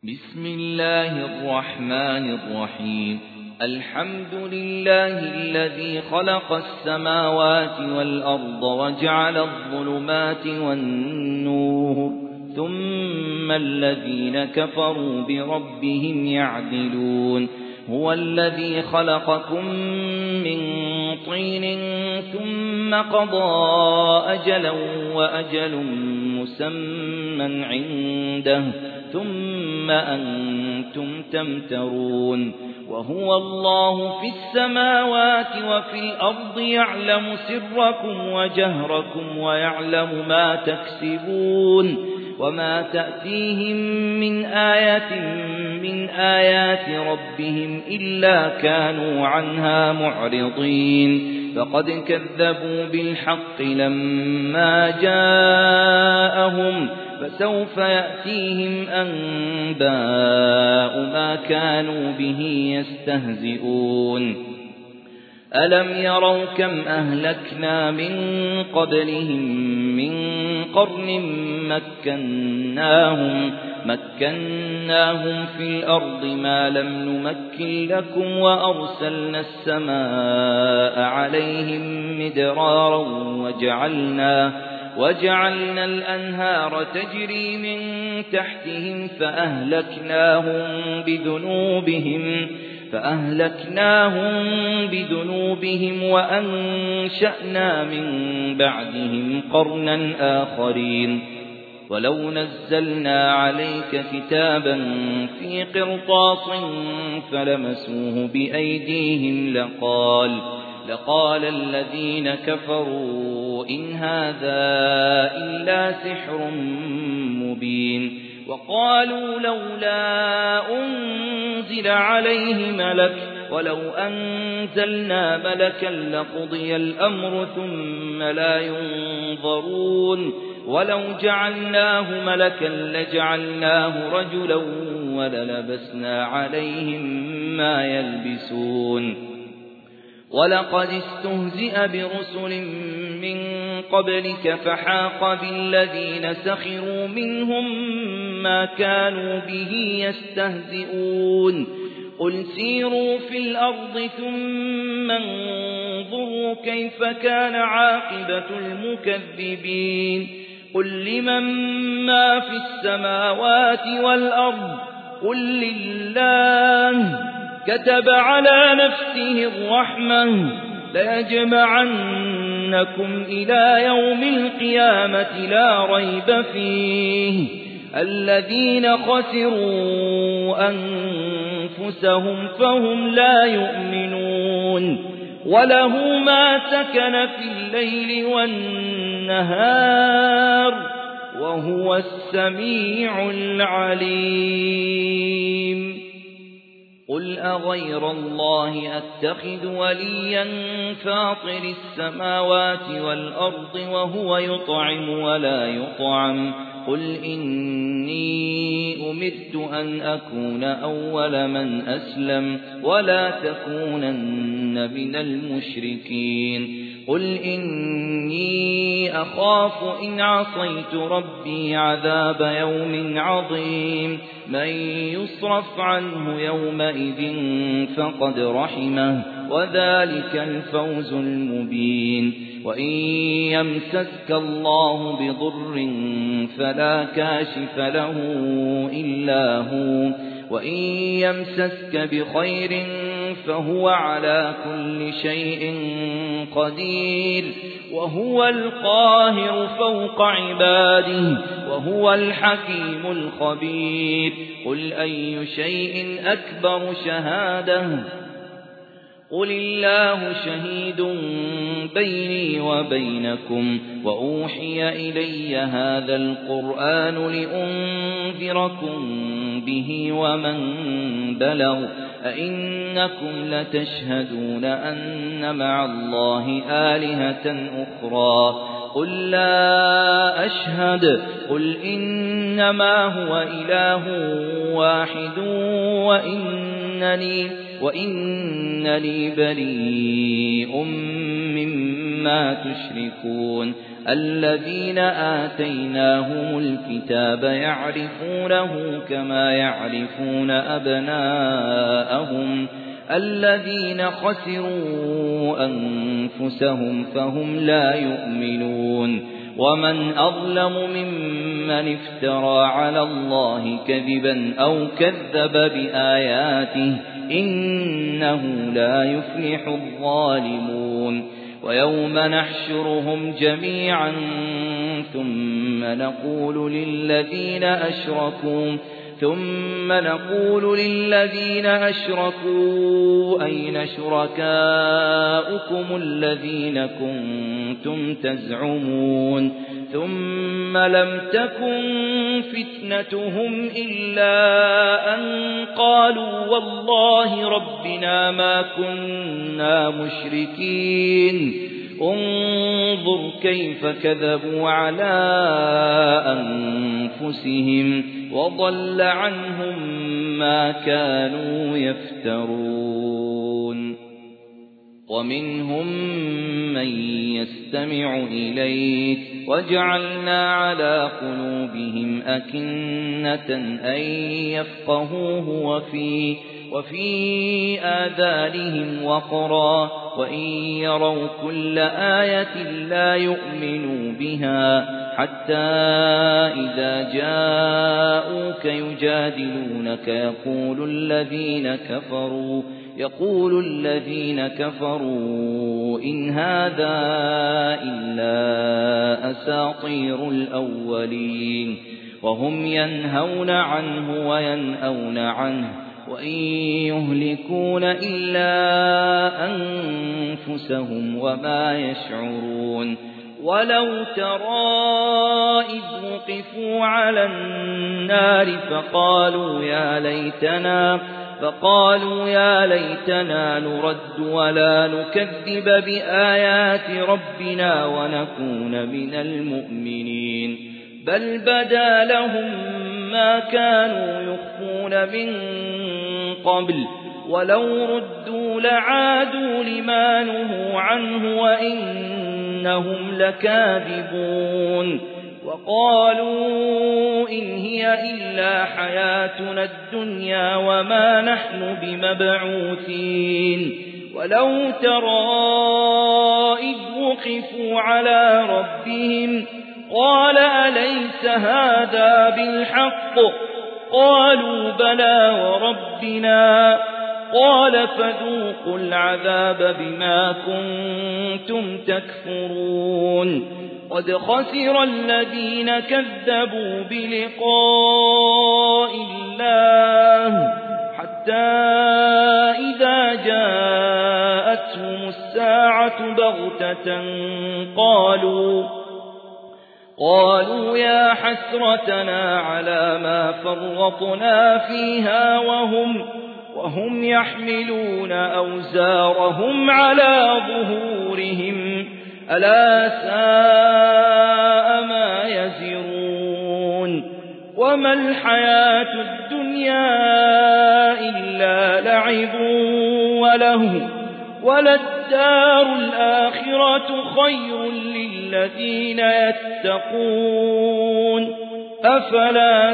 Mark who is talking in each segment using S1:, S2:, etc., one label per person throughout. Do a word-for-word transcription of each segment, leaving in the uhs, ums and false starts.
S1: بسم الله الرحمن الرحيم. الحمد لله الذي خلق السماوات والأرض وجعل الظلمات والنور ثم الذين كفروا بربهم يعدلون. هو الذي خلقكم من طين ثم قضى أجلا وأجل مسمى عنده ثم أنتم تمترون. وهو الله في السماوات وفي الأرض يعلم سركم وجهركم ويعلم ما تكسبون. وما تأتيهم من آية من آيات ربهم إلا كانوا عنها معرضين. فقد كذبوا بالحق لما جاءهم فسوف يأتيهم أنباء ما كانوا به يستهزئون. ألم يروا كم أهلكنا من قبلهم من قرن مكناهم مكناهم في الأرض ما لم نمكن لكم وأرسلنا السماء عليهم مدرارا وجعلنا وجعلنا الأنهار تجري من تحتهم فأهلكناهم بذنوبهم فأهلكناهم بذنوبهم وأنشأنا من بعدهم قرنا آخرين. ولو نزلنا عليك كتابا في قرطاس فلمسوه بأيديهم لقال لقال الذين كفروا إن هذا إلا سحر مبين. وقالوا لولا أنزل عليه ملك ولو أنزلنا ملكا لقضي الأمر ثم لا ينظرون. ولو جعلناه ملكا لجعلناه رجلا وللبسنا عليهم ما يلبسون. ولقد استهزئ برسل من قبلك فحاق بالذين سخروا منهم ما كانوا به يستهزئون. قل سيروا في الأرض ثم انظروا كيف كان عاقبة المكذبين. قل لمن ما في السماوات والأرض قل لله كتب على نفسه الرحمة ليجمعنكم إلى يوم القيامة لا ريب فيه. الذين خسروا أنفسهم فهم لا يؤمنون. وله ما سكن في الليل والنهار وهو السميع العليم. قل أغير الله أتخذ وليا فاطر السماوات والأرض وهو يطعم ولا يطعم. قل إني أمرت أن أكون أول من أسلم ولا تكونن من المشركين. قل إني أخاف إن عصيت ربي عذاب يوم عظيم. من يصرف عنه يومئذ فقد رحمه وذلك الفوز المبين. وإن يمسسك الله بضر فلا كاشف له إلا هو وإن يمسسك بخير فهو على كل شيء قدير. وهو القاهر فوق عباده وهو الحكيم الخبير. قل أي شيء أكبر شهادة قل الله شهيد بيني وبينكم. وأوحي إلي هذا القرآن لأنذركم به ومن بلغ. أئنكم لتشهدون أن مع الله آلهة أخرى قل لا أشهد. قل إنما هو إله واحد وإنني وإنني بريء مما عما تشركون الذين آتيناهم الكتاب يعرفونه كما يعرفون أبناءهم الذين خسروا أنفسهم فهم لا يؤمنون ومن أظلم ممن افترى على الله كذبا أو كذب بآياته إنه لا يفلح الظالمون ويوم نحشرهم جميعا ثم نقول للذين أشركوا ثم نقول للذين أشركوا أين شركاؤكم الذين كنتم تزعمون ثم لم تكن فتنتهم إلا أن قالوا والله ربنا ما كنا مشركين انظر كيف كذبوا على أنفسهم وضل عنهم ما كانوا يفترون ومنهم من يستمع إليك وجعلنا على قلوبهم أكنة أن يفقهوه وفي وفي آذانهم وقرا وإن يروا كل آية لا يؤمنوا بها حتى إذا جاءوك يجادلونك يقول الذين كفروا يقول الذين كفروا إن هذا إلا أساطير الأولين وهم ينهون عنه وينأون عنه وإن يهلكون إلا أنفسهم وما يشعرون ولو ترى إذ وقفوا على النار فقالوا يا ليتنا فقالوا يا ليتنا نرد ولا نكذب بآيات ربنا ونكون من المؤمنين بل بدا لهم ما كانوا يخفون من قبل ولو ردوا لعادوا لما نهوا عنه وإنهم لكاذبون وقالوا إن هي إلا حياتنا الدنيا وما نحن بمبعوثين ولو ترى إذ وقفوا على ربهم قال أليس هذا بالحق قالوا بلى وربنا قال فذوقوا العذاب بما كنتم تكفرون قد خسر الذين كذبوا بلقاء الله حتى إذا جاءتهم الساعة بغتة قالوا قالوا يا حسرتنا على ما فرطنا فيها وهم وهم يحملون أوزارهم على ظهورهم ألا ساء ما يزرون وما الحياة الدنيا إلا لعب وله وللدار الآخرة خير للذين يتقون أفلا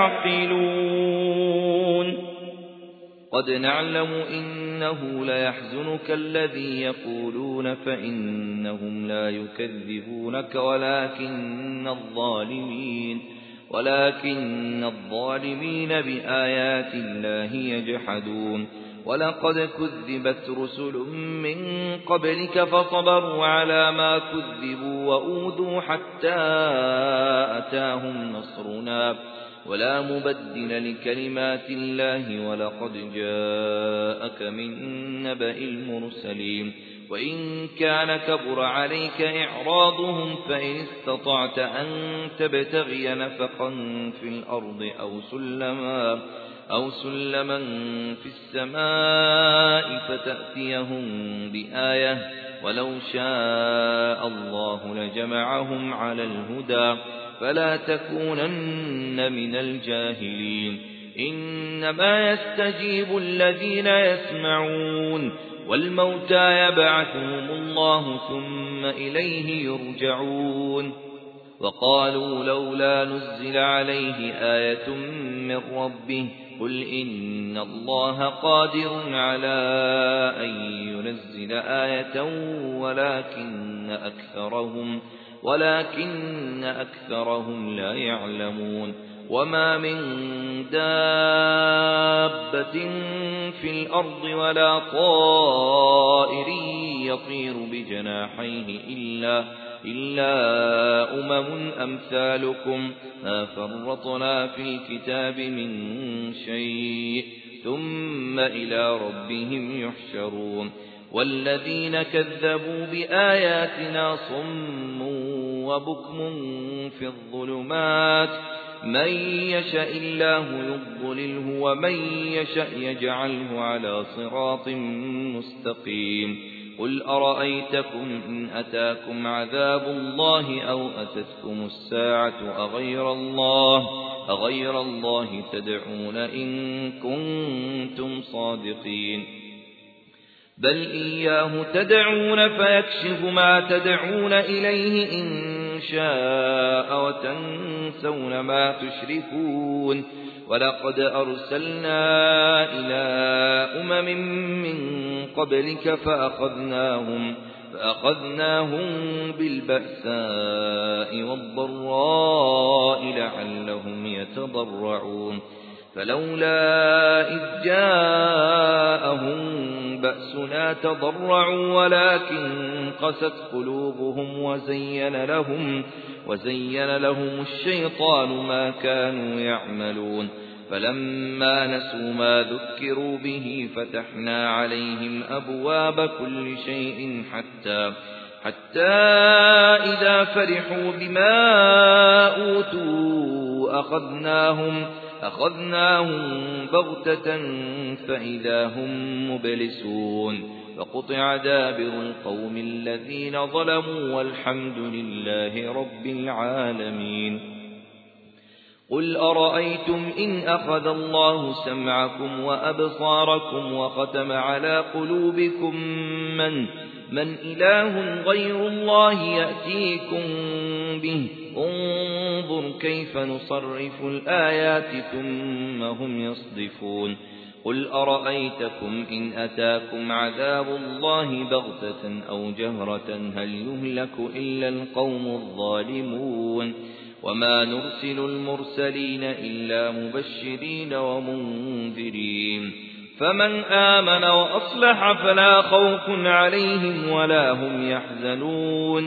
S1: تعقلون قد نعلم إنه ليحزنك الذي يقولون فإنهم لا يكذبونك ولكن الظالمين ولكن الظالمين بآيات الله يجحدون ولقد كذبت رسل من قبلك فصبروا على ما كذبوا وأوذوا حتى أتاهم نصرنا ولا مبدل لكلمات الله ولقد جاءك من نبأ المرسلين وإن كان كبر عليك إعراضهم فإن استطعت أن تبتغي نفقا في الأرض أو سلما أو سلما في السماء فتأتيهم بآية ولو شاء الله لجمعهم على الهدى فلا تكونن من الجاهلين إنما يستجيب الذين يسمعون والموتى يبعثهم الله ثم إليه يرجعون وقالوا لولا نزل عليه آية من ربه قل إن الله قادر على أن ينزل آية ولكن أكثرهم ولكن أكثرهم لا يعلمون وما من دابة في الأرض ولا طائر يطير بجناحيه إلا إلا أمم أمثالكم ما فرطنا في الكتاب من شيء ثم إلى ربهم يحشرون والذين كذبوا بآياتنا صم وبكم في الظلمات من يشاء الله يضلله ومن يشاء يجعله على صراط مستقيم قل أرأيتكم إن أتاكم عذاب الله أو أتتكم الساعة أغير الله أغير الله تدعون إن كنتم صادقين بل إياه تدعون فيكشف ما تدعون إليه إن شاء وتنسون ما تشركون ولقد أرسلنا إلى أمم من قبلك فأخذناهم فأخذناهم بالبأساء والضراء لعلهم يتضرعون فلولا إذ جاءهم بأسنا تضرعوا ولكن قست قلوبهم وزين لهم وزين لهم الشيطان ما كانوا يعملون فلما نسوا ما ذكروا به فتحنا عليهم أبواب كل شيء حتى حتى إذا فرحوا بما أوتوا أخذناهم أخذناهم بغتة فإذا هم مبلسون فقطع دابر القوم الذين ظلموا والحمد لله رب العالمين قل أرأيتم إن أخذ الله سمعكم وأبصاركم وختم على قلوبكم من من إله غير الله يأتيكم به انظر كيف نصرف الآيات ثم هم يصدفون قل أرأيتكم إن أتاكم عذاب الله بغتة أو جهرة هل يهلك إلا القوم الظالمون وما نرسل المرسلين إلا مبشرين ومنذرين فمن آمن وأصلح فلا خوف عليهم ولا هم يحزنون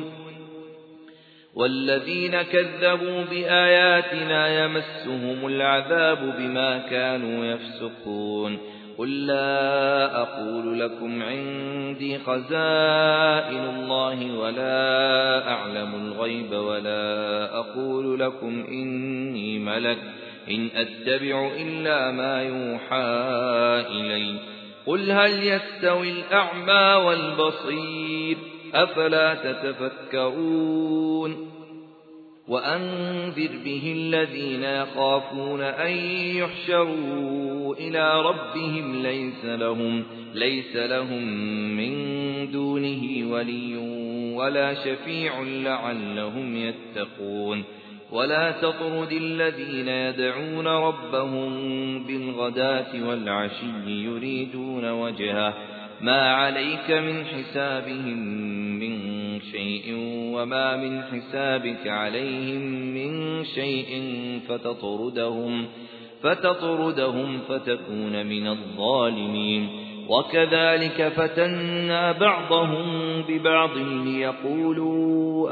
S1: والذين كذبوا بآياتنا يمسهم العذاب بما كانوا يفسقون قل لا أقول لكم عندي خزائن الله ولا أعلم الغيب ولا أقول لكم إني ملك إن أتبع إلا ما يوحى إلي قل هل يستوي الأعمى والبصير أفلا تتفكرون وأنذر به الذين يخافون أن يحشروا إلى ربهم ليس لهم, ليس لهم من دونه ولي ولا شفيع لعلهم يتقون ولا تطرد الذين يدعون ربهم بالغداة والعشي يريدون وجهه ما عليك من حسابهم من شيء وما من حسابك عليهم من شيء فتطردهم فتطردهم فتكون من الظالمين وكذلك فتنا بعضهم ببعض ليقولوا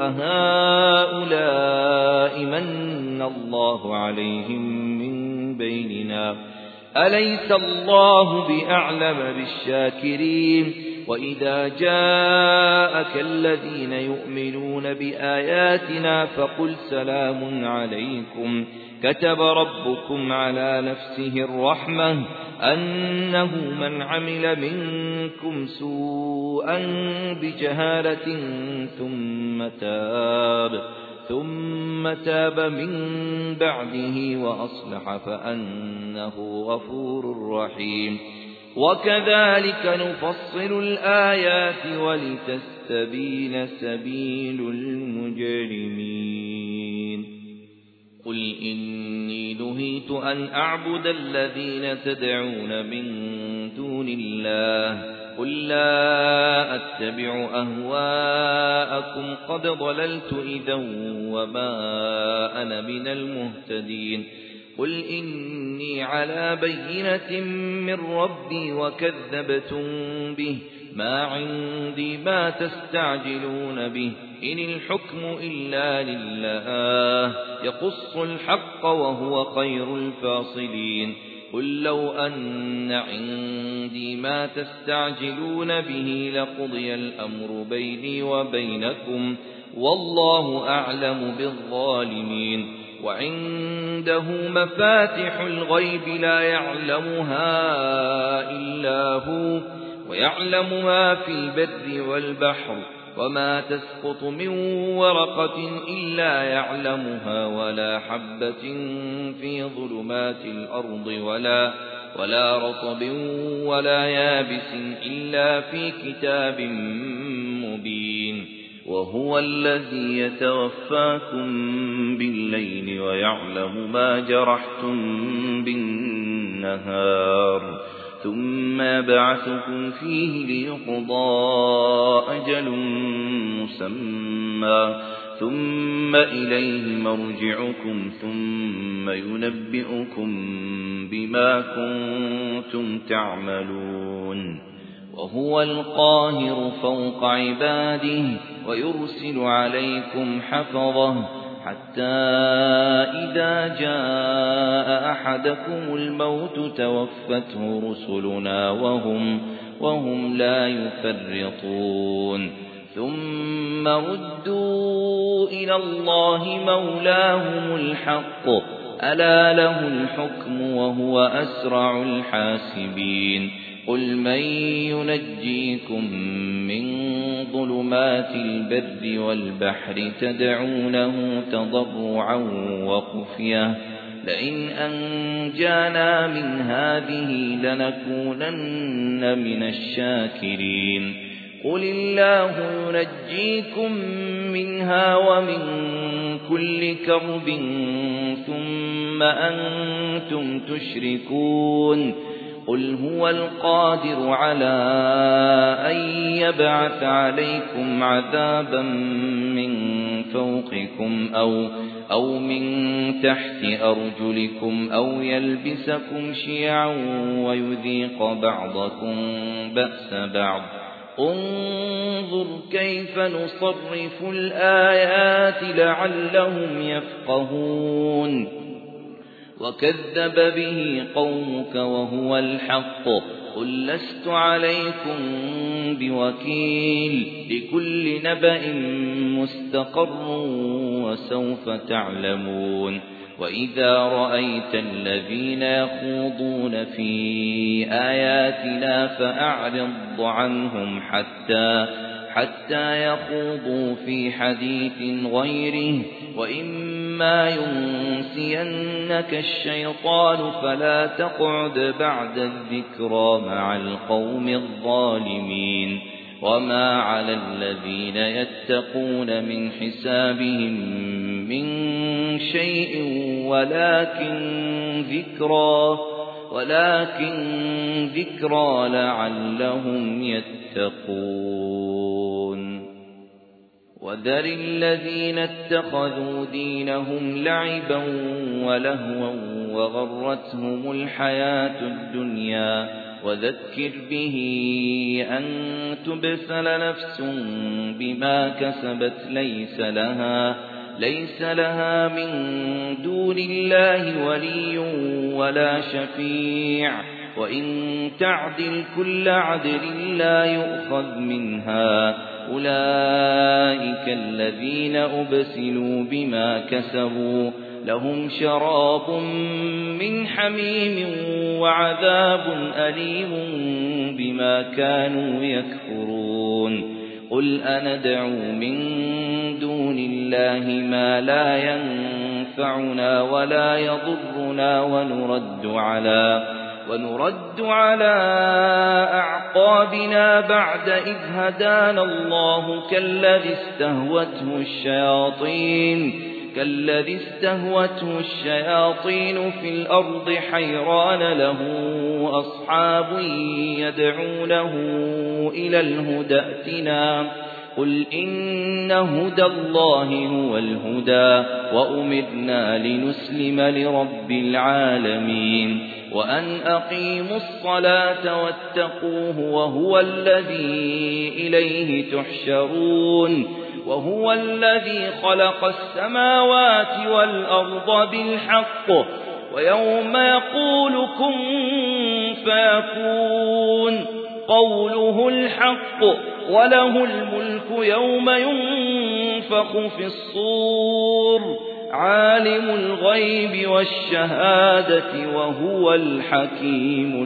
S1: أهؤلاء من الله عليهم من بيننا أليس الله بأعلم بالشاكرين وإذا جاءك الذين يؤمنون بآياتنا فقل سلام عليكم كتب ربكم على نفسه الرحمة أنه من عمل منكم سوءا بجهالة ثم تاب ثم تاب من بعده وأصلح فأنه غفور رحيم وكذلك نفصل الآيات ولتستبين سبيل المجرمين قل إني نهيت أن أعبد الذين تدعون من دون الله قل لا أتبع أهواءكم قد ضللت إذا وما أنا من المهتدين قل إني على بينة من ربي وكذبتم به ما عندي ما تستعجلون به إن الحكم إلا لله يقص الحق وهو خير الفاصلين قل لو أن عندي ما تستعجلون به لقضي الأمر بيني وبينكم والله أعلم بالظالمين وعنده مفاتح الغيب لا يعلمها إلا هو ويعلم ما في البر والبحر وما تسقط من ورقة إلا يعلمها ولا حبة في ظلمات الأرض ولا ولا رطب ولا يابس إلا في كتاب مبين وهو الذي يتوفاكم بالليل ويعلم ما جرحتم بالنهار ثم يبعثكم فيه ليقضى أجل مسمى ثم إليه مرجعكم ثم ينبئكم بما كنتم تعملون وهو القاهر فوق عباده ويرسل عليكم حفظه حتى إذا جاء أحدكم الموت توفته رسلنا وهم, وهم لا يفرطون ثم ردوا إلى الله مولاهم الحق ألا له الحكم وهو أسرع الحاسبين قل من ينجيكم من ظلمات البر والبحر تدعونه تضرعا وخفية لئن أنجانا من هذه لنكونن من الشاكرين قل الله ينجيكم منها ومن كل كرب ثم أنتم تشركون قل هو القادر على أن يبعث عليكم عذابا من فوقكم أو, أو من تحت أرجلكم أو يلبسكم شيعا ويذيق بعضكم بأس بعض انظر كيف نصرف الآيات لعلهم يفقهون وكذب به قومك وهو الحق قل لست عليكم بوكيل لكل نبأ مستقر وسوف تعلمون وإذا رأيت الذين يخوضون في آياتنا فأعرض عنهم حتى حتى يخوضوا في حديث غيره وإما ينسينك الشيطان فلا تقعد بعد الذكرى مع القوم الظالمين وما على الذين يتقون من حسابهم من شيء ولكن ذكرى ولكن ذكرى لعلهم يتقون وذر الذين اتخذوا دينهم لعبا ولهوا وغرتهم الحياة الدنيا وذكر به أن تبسل نفس بما كسبت ليس لها ليس لها من دون الله ولي ولا شفيع وإن تعدل كل عدل لا يؤخذ منها أولئك الذين أبسلوا بما كسبوا لهم شراب من حميم وعذاب أليم بما كانوا يكفرون قل أندعو من دون الله ما لا ينفعنا ولا يضرنا ونرد على ونرد على أعقابنا بعد إذ هدانا الله كالذي استهوته الشياطين كالذي استهوته الشياطين في الأرض حيران له أصحاب يدعونه إلى الهدى ائتنا قل إن هدى الله هو الهدى وأمرنا لنسلم لرب العالمين وأن أقيموا الصلاة واتقوه وهو الذي إليه تحشرون وهو الذي خلق السماوات والأرض بالحق ويوم يقول كن فيكون قوله الحق وله الملك يوم ينفخ في الصور عالم الغيب والشهادة وهو الحكيم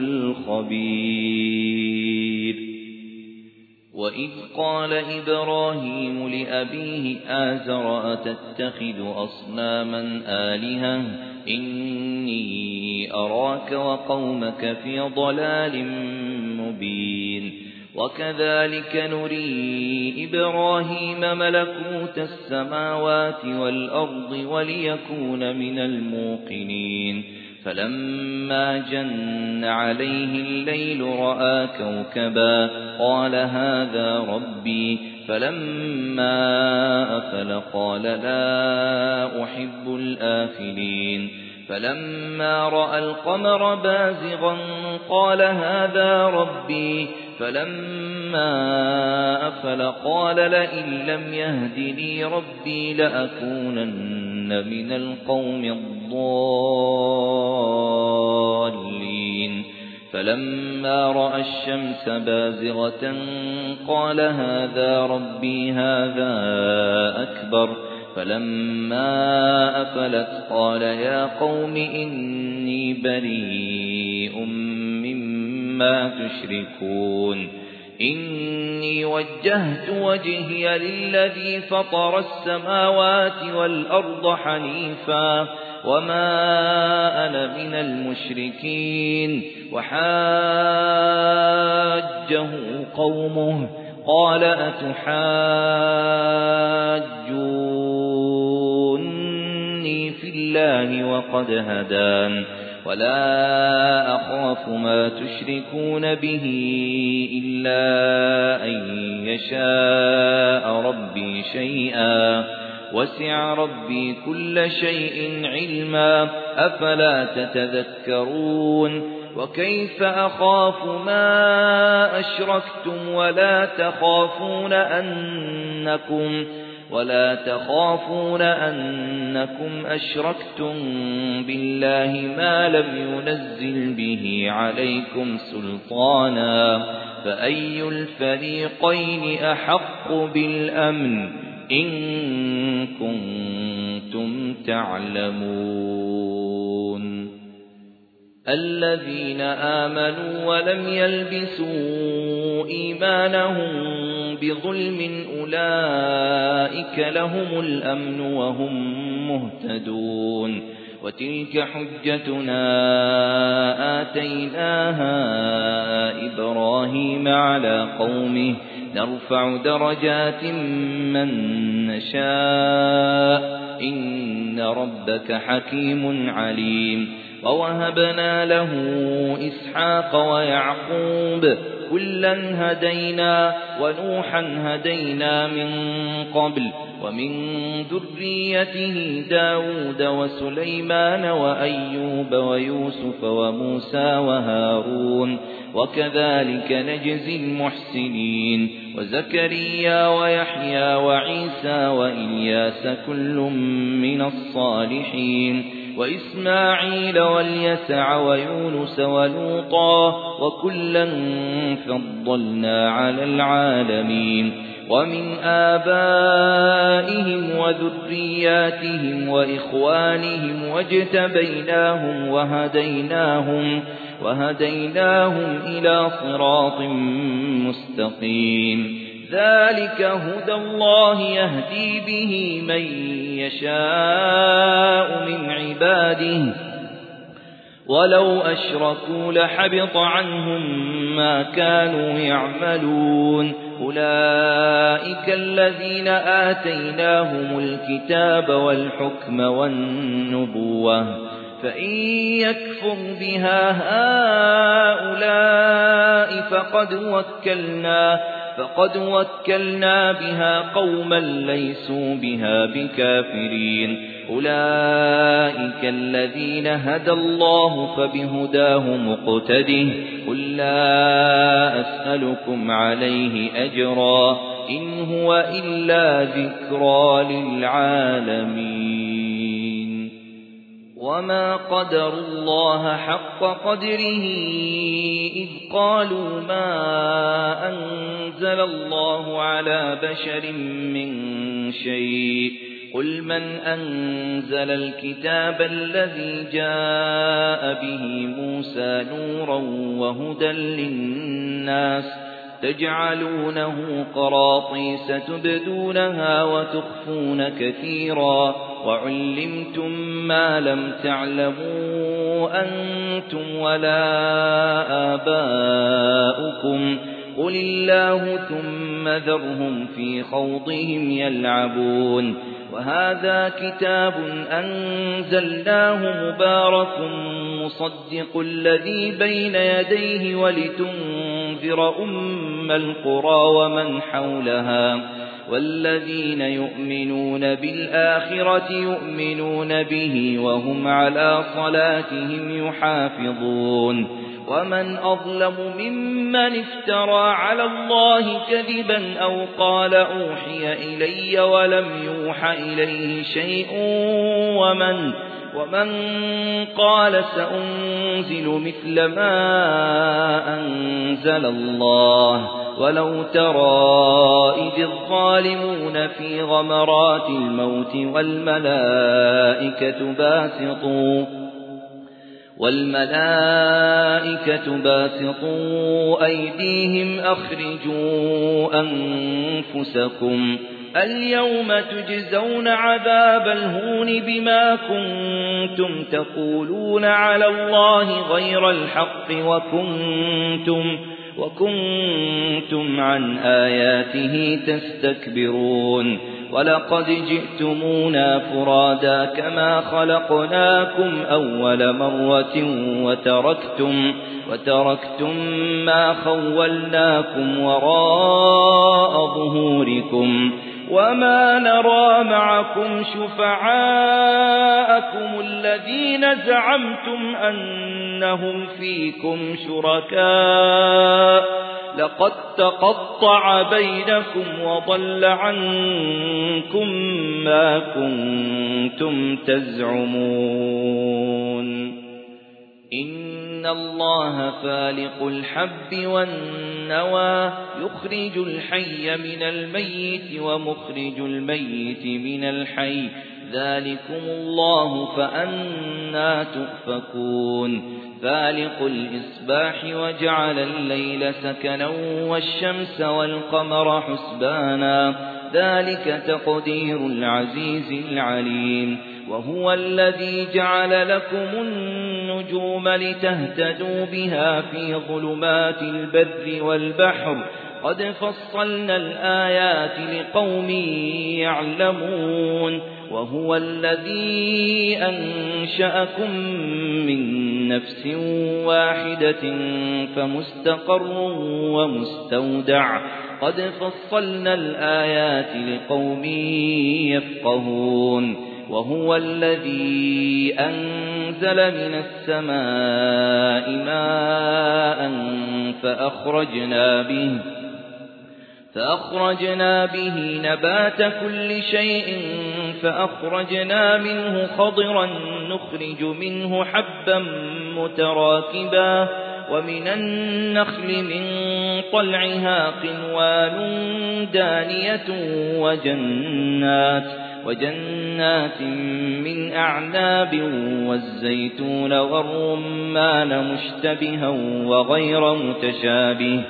S1: الخبير وإذ قال إبراهيم لأبيه آزر أتتخذ أصناما آلهة إني أراك وقومك في ضلال مبين وكذلك نري إبراهيم ملكوت السماوات والأرض وليكون من الموقنين فلما جن عليه الليل رأى كوكبا قال هذا ربي فلما أفل قال لا أحب الآفلين فلما رأى القمر بازغا قال هذا ربي فلما أفل قال لئن لم يهدني ربي لأكونن من القوم الضالين فلما رأى الشمس بازغة قال هذا ربي هذا أكبر فلما أفلت قال يا قوم إني بريء مما تشركون إني وجهت وجهي للذي فطر السماوات والأرض حنيفا وما أنا من المشركين وحاجه قومه قال أتحاجوني في الله وقد هدان ولا أخاف ما تشركون به إلا أن يشاء ربي شيئا وسع ربي كل شيء علما أفلا تتذكرون وكيف أخاف ما أشركتم ولا تخافون أنكم ولا تخافون أنكم أشركتم بالله ما لم ينزل به عليكم سلطانا فأي الفريقين أحق بالأمن إن كنتم تعلمون الذين آمنوا ولم يلبسوا إيمانهم بظلم أولئك لهم الأمن وهم مهتدون وتلك حجتنا آتيناها إبراهيم على قومه نرفع درجات من نشاء إن ربك حكيم عليم ووهبنا له إسحاق ويعقوب كلا هدينا ونوحا هدينا من قبل ومن ذريته داود وسليمان وأيوب ويوسف وموسى وهارون وكذلك نجزي المحسنين وزكريا ويحيى وعيسى وإلياس كل من الصالحين وإسماعيل واليسع ويونس ولوطا وكلا فضلنا على العالمين ومن آبائهم وذرياتهم وإخوانهم واجتبيناهم وهديناهم وهديناهم إلى صراط مستقيم ذلك هدى الله يهدي به من يشاء من عباده ولو أشركوا لحبط عنهم ما كانوا يعملون أولئك الذين آتيناهم الكتاب والحكم والنبوة فإن يكفر بها هؤلاء فقد وكلنا فقد وكلنا بها قوما ليسوا بها بكافرين أولئك الذين هدى الله فبهداه مقتده قل لا أسألكم عليه أجرا إن هو إلا ذكرى للعالمين وما قدر الله حق قدره إذ قالوا ما أنزل الله على بشر من شيء قل من أنزل الكتاب الذي جاء به موسى نورا وهدى للناس تجعلونه قراطيس تبدونها وتخفون كثيرا وعلمتم ما لم تعلموا أنتم ولا آباؤكم قل الله ثم ذرهم في خوضهم يلعبون وهذا كتاب أنزلناه مبارك مصدق الذي بين يديه ولتنذر أم القرى ومن حولها والذين يؤمنون بالآخرة يؤمنون به وهم على صلاتهم يحافظون ومن أظلم ممن افترى على الله كذبا أو قال أوحي إلي ولم يوح إليه شيء ومن ومن قال سأنزل مثل ما أنزل الله ولو ترى إذ الظالمون في غمرات الموت والملائكة باسطوا والملائكة باسطوا أيديهم أخرجوا أنفسكم اليوم تجزون عذاب الهون بما كنتم تقولون على الله غير الحق وكنتم وكنتم عن آياته تستكبرون ولقد جئتمونا فرادا كما خلقناكم أول مرة وتركتم وتركتم ما خولناكم وراء ظهوركم وما نرى معكم شفعاءكم الذين زعمتم أنهم فيكم شركاء لقد تقطع بينكم وضل عنكم ما كنتم تزعمون إن الله فالق الحب والنوى يخرج الحي من الميت ومخرج الميت من الحي ذلكم الله فأنى تؤفكون فالق الإصباح وجعل الليل سكنا والشمس والقمر حسبانا ذلك تقدير العزيز العليم وهو الذي جعل لكم النجوم لتهتدوا بها في ظلمات البر والبحر قد فصلنا الآيات لقوم يعلمون وهو الذي أنشأكم من نفس واحدة فمستقر ومستودع قد فصلنا الآيات لقوم يفقهون وهو الذي أنزل من السماء ماء فأخرجنا به فأخرجنا به نبات كل شيء فأخرجنا منه خضرا نخرج منه حبا متراكبا ومن النخل من طلعها قنوان دانية وجنات وجنات من أعناب والزيتون والرمان مشتبها وغير متشابه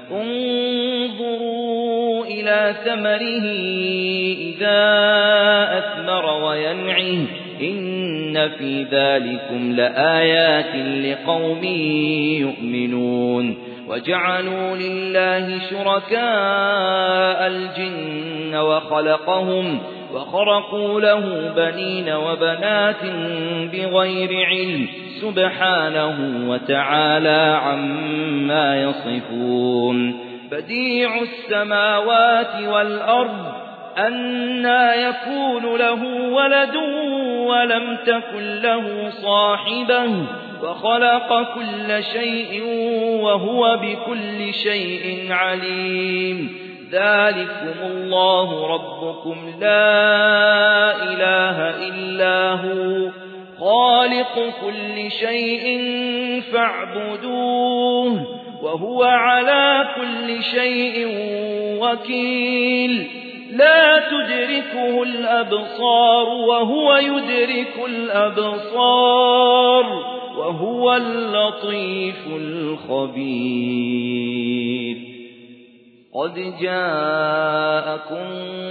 S1: انظروا إلى ثمره إذا أثمر وينعه إن إن في ذلكم لآيات لقوم يؤمنون وجعلوا لله شركاء الجن وخلقهم وخرقوا له بنين وبنات بغير علم سبحانه وتعالى عما يصفون بديع السماوات والأرض أنى يكون له ولد ولم تكن له صاحبة وخلق كل شيء وهو بكل شيء عليم ذلكم الله ربكم لا إله إلا هو خالق كل شيء فاعبدوه وهو على كل شيء وكيل لا تدركه الأبصار وهو يدرك الأبصار وهو اللطيف الخبير قد جاءكم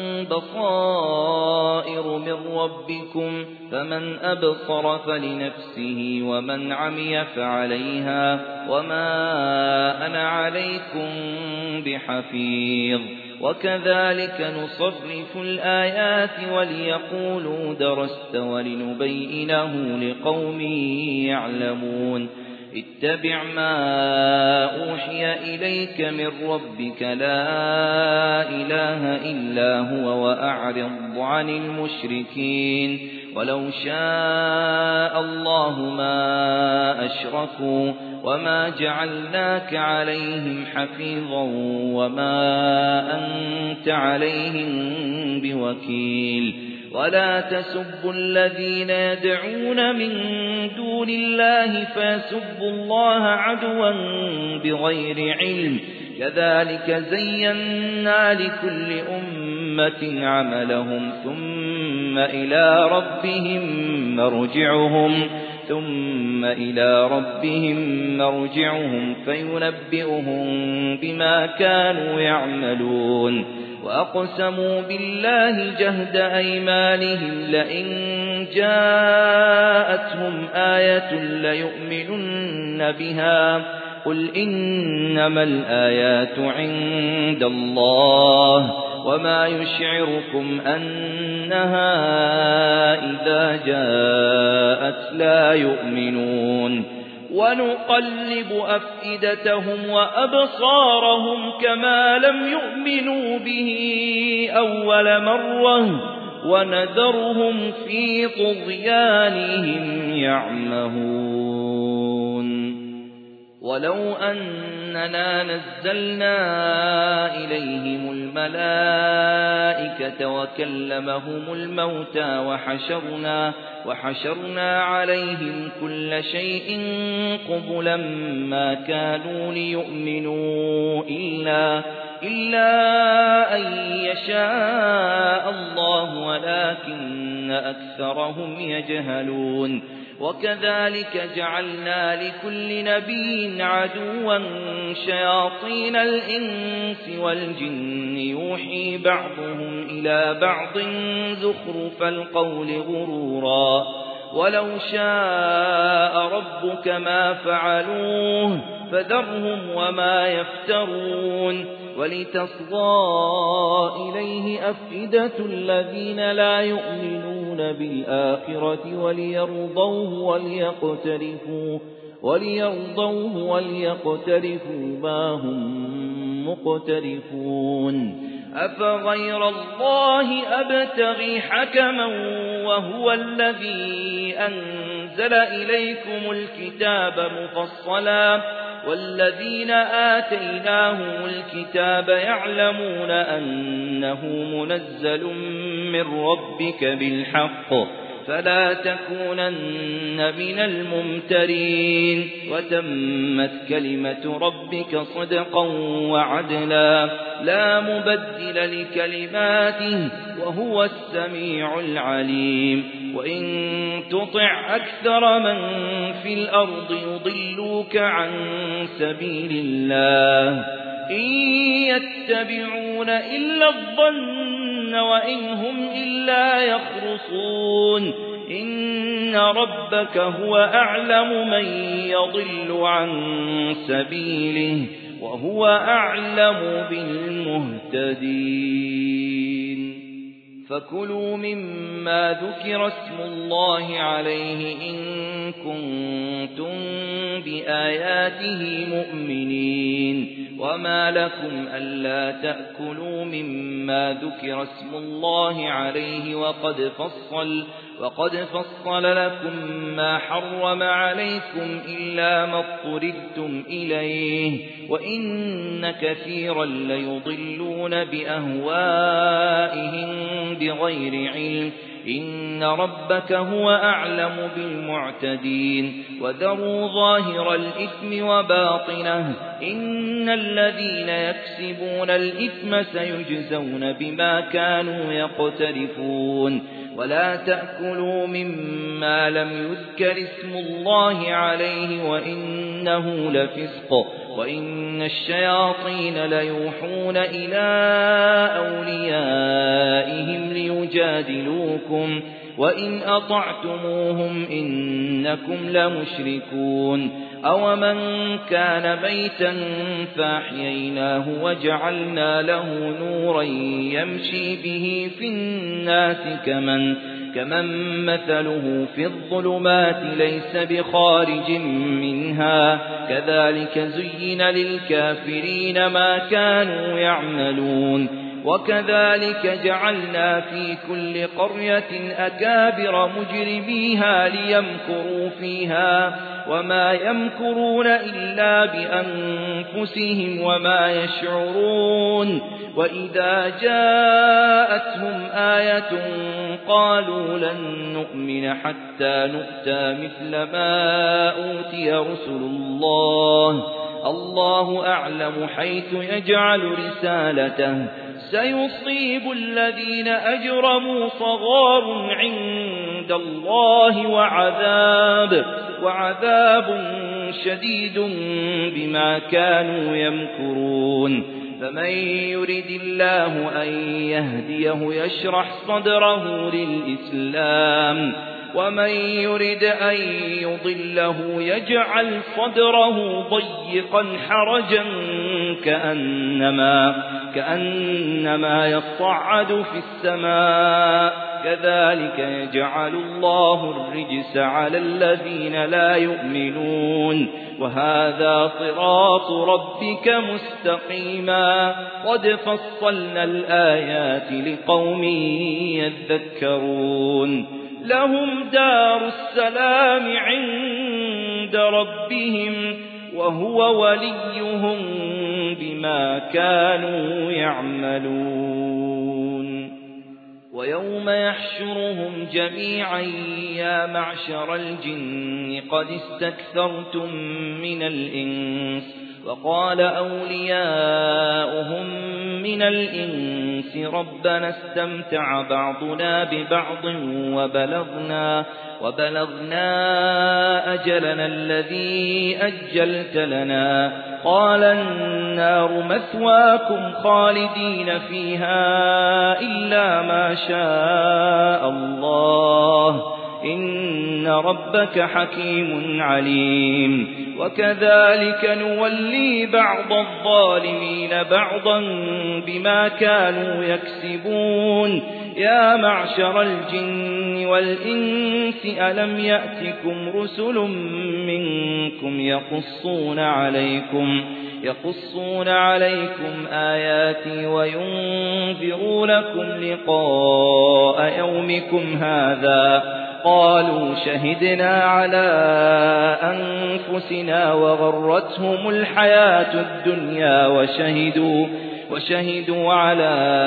S1: بصائر من ربكم فمن أبصر فلنفسه ومن عمي فعليها وما أنا عليكم بحفيظ وكذلك نصرف الآيات وليقولوا درست ولنبينه لقوم يعلمون اتبع ما أوحي إليك من ربك لا إله إلا هو وأعرض عن المشركين ولو شاء الله ما أشركوا وما جعلناك عليهم حفيظا وما أنت عليهم بوكيل ولا تسبوا الذين يدعون من دون الله فيسبوا الله عدوا بغير علم كذلك زينا لكل أمة عملهم ثم إلى ربهم مرجعهم ثم إلى ربهم مرجعهم فينبئهم بما كانوا يعملون وأقسموا بالله جهد أيمانهم لئن جاءتهم آية ليؤمنن بها قل إنما الآيات عند الله وما يشعركم أنها إذا جاءت لا يؤمنون ونقلب أفئدتهم وأبصارهم كما لم يؤمنوا به أول مرة ونذرهم في طغيانهم يعمهون ولو أننا نزلنا إليهم الملائكة وكلمهم الموتى وحشرنا, وحشرنا عليهم كل شيء قبلا ما كانوا ليؤمنوا إلا, إلا أن يشاء الله ولكن أكثرهم يجهلون وكذلك جعلنا لكل نبي عدوا شياطين الإنس والجن يوحي بعضهم إلى بعض زخرف القول غرورا ولو شاء ربك ما فعلوه فذرهم وما يفترون ولتصغى إليه أفئدة الذين لا يؤمنون بالآخرة وليرضوه وليقترفوا, وليرضوه وليقترفوا ما هم مقترفون أفغير الله أبتغي حكما وهو الذي أنزل إليكم الكتاب مفصلا والذين آتيناهم الكتاب يعلمون أنه منزل من ربك بالحق فلا تكونن من الممترين وتمت كلمة ربك صدقا وعدلا لا مبدل لكلماته وهو السميع العليم وإن تطع أكثر من في الأرض يضلوك عن سبيل الله إن يتبعون إلا الظن وإن هم إلا يخرصون إن ربك هو أعلم من يضل عن سبيله وهو أعلم بالمهتدين فكلوا مما ذكر اسم الله عليه إن كنتم بآياته مؤمنين وما لكم ألا تأكلوا مما ذكر اسم الله عليه وقد فصل وقد فصل لكم ما حرم عليكم إلا ما اضطررتم إليه وإن كثيرا ليضلون بأهوائهم بغير علم إن ربك هو أعلم بالمعتدين وذروا ظاهر الإثم وباطنه إن الذين يكسبون الإثم سيجزون بما كانوا يقترفون ولا تأكلوا مما لم يذكر اسم الله عليه وإنه لفسق وإن الشياطين ليوحون إلى أوليائهم ليجادلوكم وإن أطعتموهم إنكم لمشركون أومن كان ميتا فأحييناه وجعلنا له نورا يمشي به في الناس كمن كمن مثله في الظلمات ليس بخارج منها كذلك زين للكافرين ما كانوا يعملون وكذلك جعلنا في كل قرية أكابر مجرميها ليمكروا فيها وما يمكرون إلا بأنفسهم وما يشعرون وإذا جاءتهم آية قالوا لن نؤمن حتى نؤتى مثل ما أوتي رسل الله الله أعلم حيث يجعل رسالته سيصيب الذين أجرموا صغار عند الله وعذاب وعذاب شديد بما كانوا يمكرون فمن يرد الله أن يهديه يشرح صدره للإسلام ومن يرد أن يضله يجعل صدره ضيقا حرجا كأنما, كأنما يصعد في السماء كذلك يجعل الله الرجس على الذين لا يؤمنون وهذا صراط ربك مستقيما قد فصلنا الآيات لقوم يذكرون لهم دار السلام عند ربهم وهو وليهم بما كانوا يعملون ويوم يحشرهم جميعا يا معشر الجن قد استكثرتم من الإنس وقال أولياؤهم من الإنس ربنا استمتع بعضنا ببعض وبلغنا, وبلغنا أجلنا الذي أجلت لنا قال النار مثواكم خالدين فيها إلا ما شاء الله إن ربك حكيم عليم وكذلك نولي بعض الظالمين بعضا بما كانوا يكسبون يا معشر الجن والإنس ألم يأتكم رسل منكم يقصون عليكم يقصون عليكم آياتي وينذرونكم لقاء يومكم هذا قالوا شهدنا على أنفسنا وغرتهم الحياة الدنيا وشهدوا وشهدوا على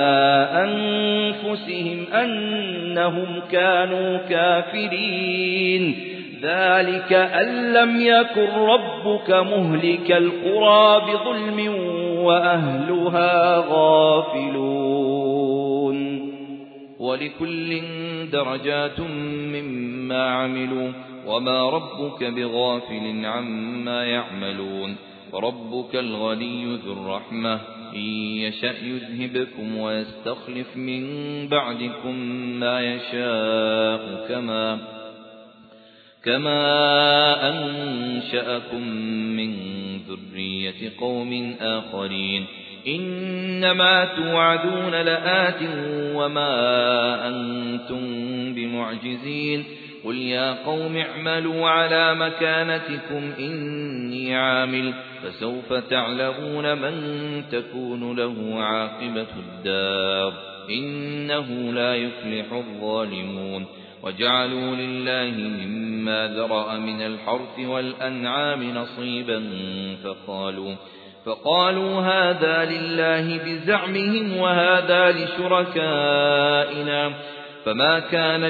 S1: أنفسهم أنهم كانوا كافرين ذلك أن لم يكن ربك مهلك القرى بظلم وأهلها غافلون ولكل درجات مما عملوا وما ربك بغافل عما يعملون وربك الغني ذو الرحمة إن يشأ يذهبكم ويستخلف من بعدكم ما يشاء كما كما أنشأكم من ذرية قوم آخرين إنما توعدون لآت وما أنتم بمعجزين قل يا قوم اعملوا على مكانتكم إني عامل فسوف تعلمون من تكون له عاقبة الدار إنه لا يفلح الظالمون وجعلوا لله مما ذرأ من الحرث والأنعام نصيبا فقالوا فقالوا هذا لله بزعمهم وهذا لشركائنا فما كان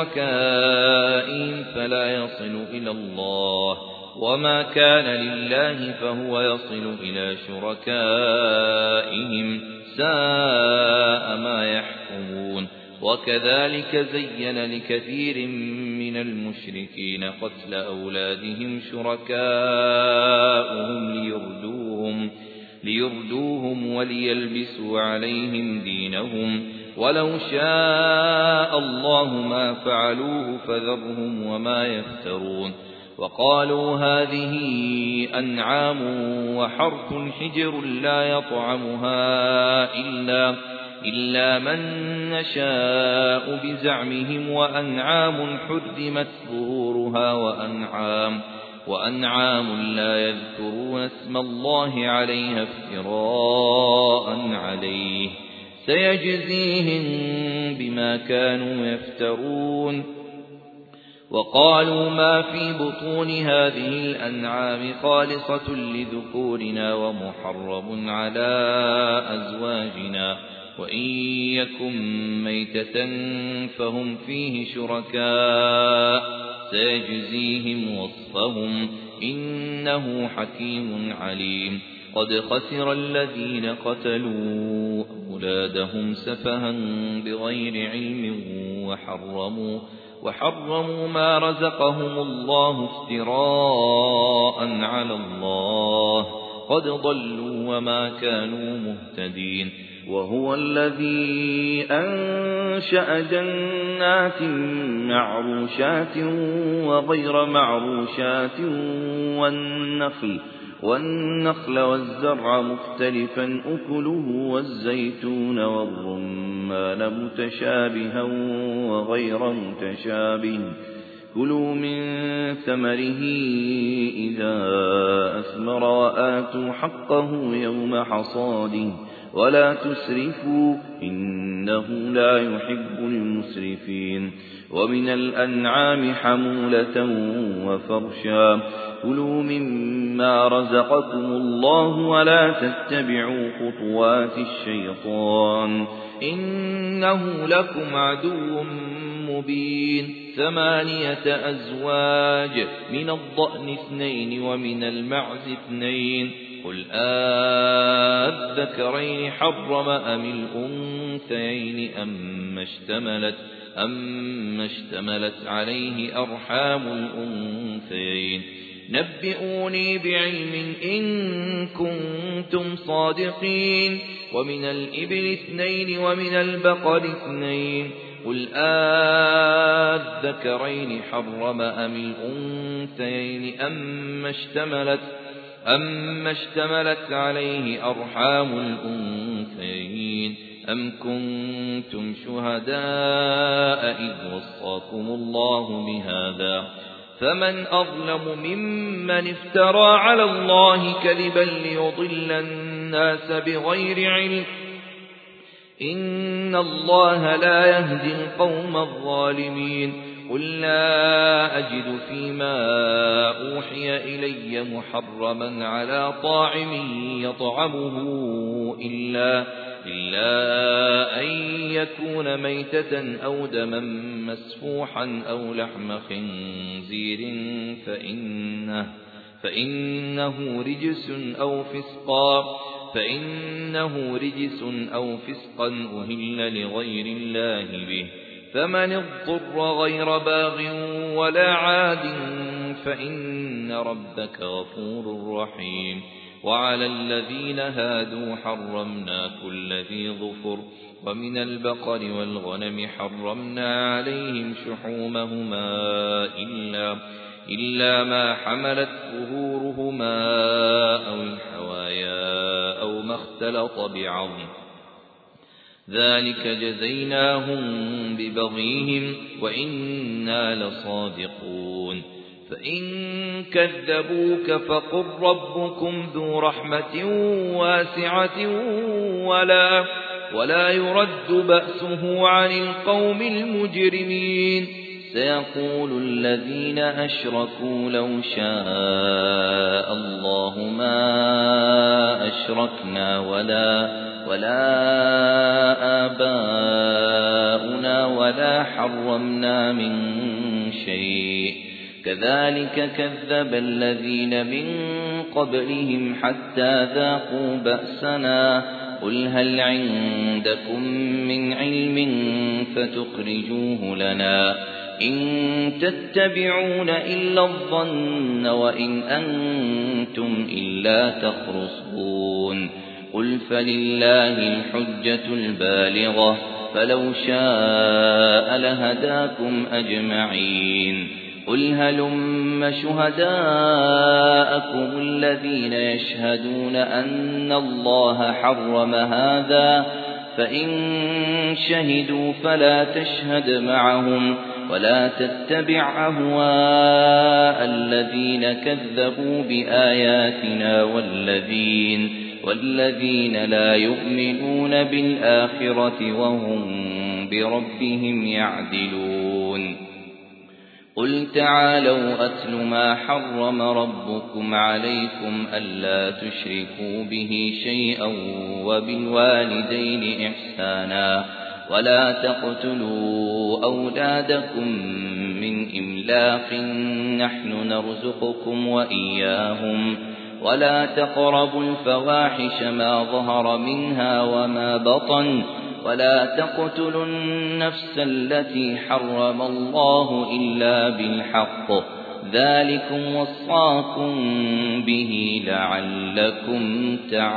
S1: لشركائهم فلا يصل إلى الله وما كان لله فهو يصل إلى شركائهم ساء ما يحكمون وكذلك زين لكثير من المشركين قتل أولادهم شركاؤهم ليردوهم, ليردوهم وليلبسوا عليهم دينهم ولو شاء الله ما فعلوه فذرهم وما يفترون وقالوا هذه أنعام وحرث حجر لا يطعمها إلا إلا من نشاء بزعمهم وأنعام حرمت ظهورها وأنعام وأنعام لا يذكرون اسم الله عليها افتراء عليه سيجزيهم بما كانوا يفترون وقالوا ما في بطون هذه الأنعام خالصة لذكورنا ومحرم على أزواجنا وإن يكن ميتة فهم فيه شركاء سيجزيهم وصفهم إنه حكيم عليم قد خسر الذين قتلوا أولادهم سفها بغير علم وحرموا وحرموا ما رزقهم الله افتراء على الله قد ضلوا وما كانوا مهتدين وهو الذي أنشأ جنات معروشات وغير معروشات والنخل والنخل والزرع مختلفا أكله والزيتون والرمان متشابها وغير متشابه كلوا من ثمره إذا أثمر وآتوا حقه يوم حصاده ولا تسرفوا إنه لا يحب المسرفين ومن الأنعام حمولة وفرشا كلوا مما رزقكم الله ولا تتبعوا خطوات الشيطان إنه لكم عدو مبين ثمانية أزواج من الضأن اثنين ومن المعز اثنين قل آذكرين حرم أم الأنثيين أم اشتملت, أم اشتملت عليه أرحام الأنثيين نبئوني بعلم إن كنتم صادقين ومن الإبل اثنين ومن البقر اثنين قل آذكرين حرم أم الأنثيين أم اشتملت, أم اشتملت عليه أرحام الأنثيين أم كنتم شهداء إذ وصاكم الله بهذا فمن أظلم ممن افترى على الله كذبا ليضل الناس بغير علم إن الله لا يهدي القوم الظالمين قل لا أجد فيما أوحي إلي محرما على طاعم يطعمه إلا, إلا أن يكون ميتة أو دما مسفوحا أو لحم خنزير فإنه, فإنه رجس أو فسقا فإنه رجس أو فسقا أهل لغير الله به فمن اضطر غير باغ ولا عاد فإن ربك غفور رحيم وعلى الذين هادوا حرمنا كل ذي ظفر ومن البقر والغنم حرمنا عليهم شحومهما إلا إلا ما حملت ظهورهما أو الحوايا أو ما اختلط بعظم ذلك جزيناهم ببغيهم وإنا لصادقون فإن كذبوك فقل ربكم ذو رحمة واسعة ولا, ولا يرد بأسه عن القوم المجرمين سيقول الذين أشركوا لو شاء الله ما أشركنا ولا ولا آباؤنا ولا حرمنا من شيء كذلك كذب الذين من قبلهم حتى ذاقوا بأسنا قل هل عندكم من علم فتخرجوه لنا إن تتبعون إلا الظن وإن أنتم إلا تخرصون قل فلله الحجة البالغة فلو شاء لهداكم أجمعين قل هلم شهداءكم الذين يشهدون أن الله حرم هذا فإن شهدوا فلا تشهد معهم ولا تتبع أهواء الذين كذبوا بآياتنا والذين والذين لا يؤمنون بالآخرة وهم بربهم يعدلون قل تعالوا أتل ما حرم ربكم عليكم ألا تشركوا به شيئا وبالوالدين إحسانا ولا تقتلوا أولادكم من إملاق نحن نرزقكم وإياهم ولا تقربوا الفواحش ما ظهر منها وما بطن ولا تقتلوا النفس التي حرم الله إلا بالحق ذلكم وصاكم به لعلكم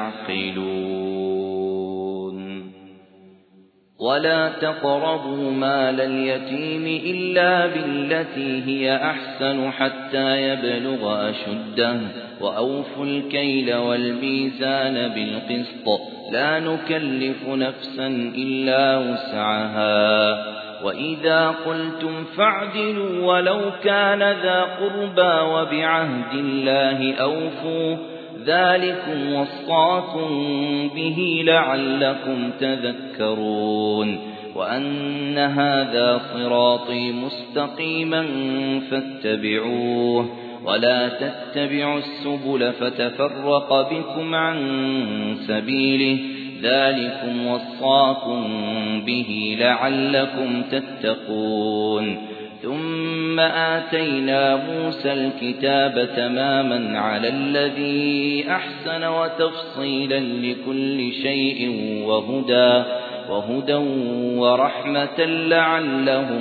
S1: تعقلون ولا تقربوا مال اليتيم إلا بالتي هي أحسن حتى يبلغ أشده وأوفوا الكيل والميزان بالقسط لا نكلف نفسا إلا وسعها وإذا قلتم فاعدلوا ولو كان ذا قربى وبعهد الله أوفوا ذلكم وصاكم به لعلكم تذكرون وأن هذا صراطي مستقيما فاتبعوه ولا تتبعوا السبل فتفرق بكم عن سبيله ذلكم وصاكم به لعلكم تتقون ثم آتينا موسى الكتاب تماما على الذي أحسن وتفصيلا لكل شيء وهدى وهدى ورحمة لعلهم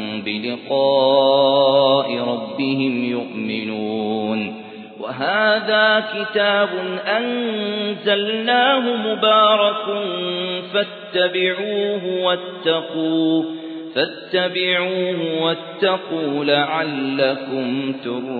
S1: بلقاء ربهم يؤمنون وهذا كتاب أنزلناه مبارك فاتبعوه واتقوا فاتبعوه واتقوا لعلكم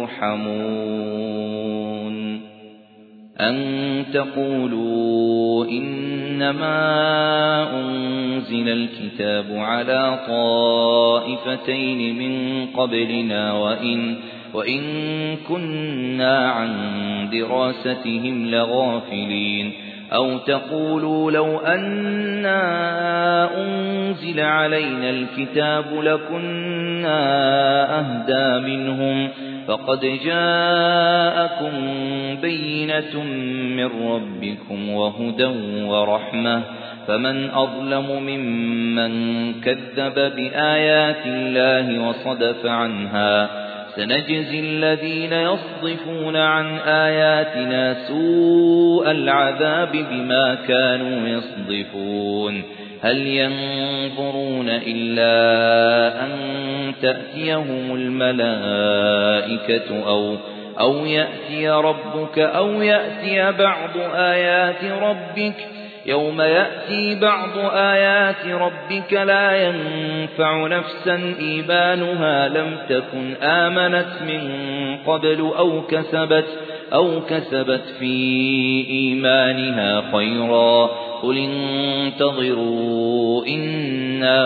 S1: ترحمون أن تقولوا إنما أنزل الكتاب على طائفتين من قبلنا وإن وإن كنا عن دراستهم لغافلين أو تقولوا لو أنا أنزل علينا الكتاب لكنا أهدى منهم فقد جاءكم بينة من ربكم وهدى ورحمة فمن أظلم ممن كذب بآيات الله وصدف عنها سنجزي الذين يصدفون عن آياتنا سوء العذاب بما كانوا يصدفون هل ينظرون إلا أن تأتيهم الملائكة أو أو يأتي ربك أو يأتي بعض آيات ربك يوم يأتي بعض آيات ربك لا ينفع نفسا إيمانها لم تكن آمنت من قبل أو كسبت, أو كسبت في إيمانها خيرا قل انتظروا إنا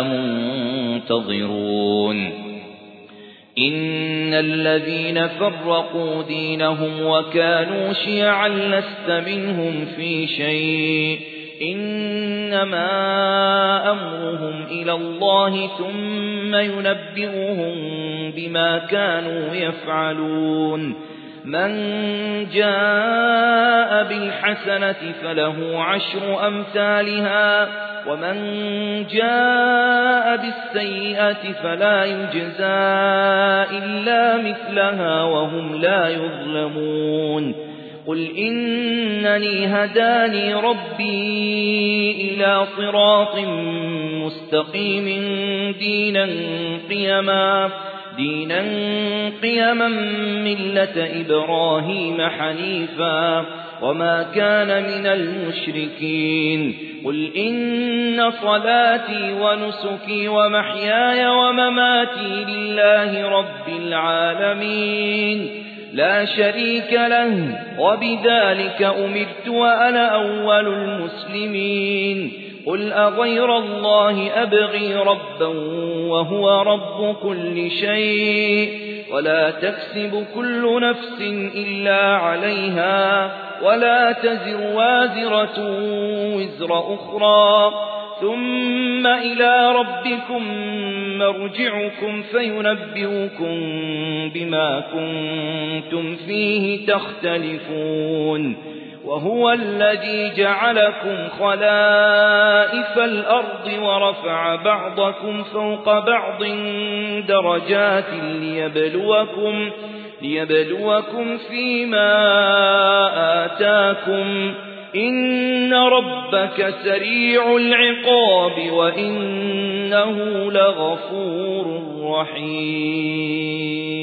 S1: منتظرون إن الذين فرقوا دينهم وكانوا شيعا لست منهم في شيء إنما أمرهم إلى الله ثم ينبئهم بما كانوا يفعلون من جاء بالحسنة فله عشر أمثالها ومن جاء بالسيئة فلا يجزى إلا مثلها وهم لا يظلمون قل إنني هداني ربي إلى صراط مستقيم دينا قيما دينا قيما ملة إبراهيم حنيفا وما كان من المشركين قل إن صلاتي ونسكي ومحياي ومماتي لله رب العالمين لا شريك له وبذلك أمرت وأنا أول المسلمين قل أغير الله أبغي ربا وهو رب كل شيء ولا تكسب كل نفس إلا عليها ولا تزر وازرة وزر أخرى ثم إلى ربكم مرجعكم فينبئكم بما كنتم فيه تختلفون وهو الذي جعلكم خلائف الأرض ورفع بعضكم فوق بعض درجات ليبلوكم, ليبلوكم فيما آتاكم إن ربك سريع العقاب وإنه لغفور رحيم.